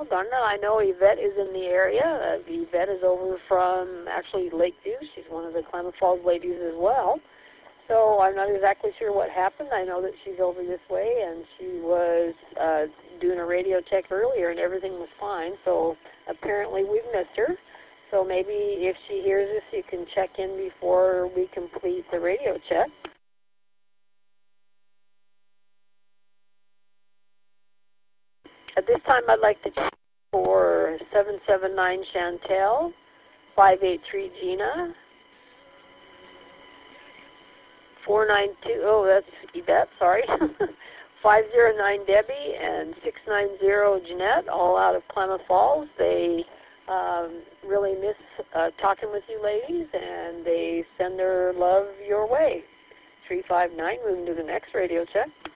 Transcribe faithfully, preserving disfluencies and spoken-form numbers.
Well, Donna, I know Yvette is in the area. Uh, Yvette is over from, actually, Lakeview. She's one of the Klamath Falls ladies as well. So I'm not exactly sure what happened. I know that she's over this way, and she was uh, doing a radio check earlier, and everything was fine. So apparently we've missed her. So maybe if she hears us, you can check in before we complete the radio check. At this time, I'd like to check for seven seven nine Chantel, five eight three Gina, four nine two, oh, that's Yvette, sorry, five zero nine Debbie, and six nine zero Jeanette, all out of Klamath Falls. They um, really miss uh, talking with you ladies, and they send their love your way. three five nine, moving to the next radio check.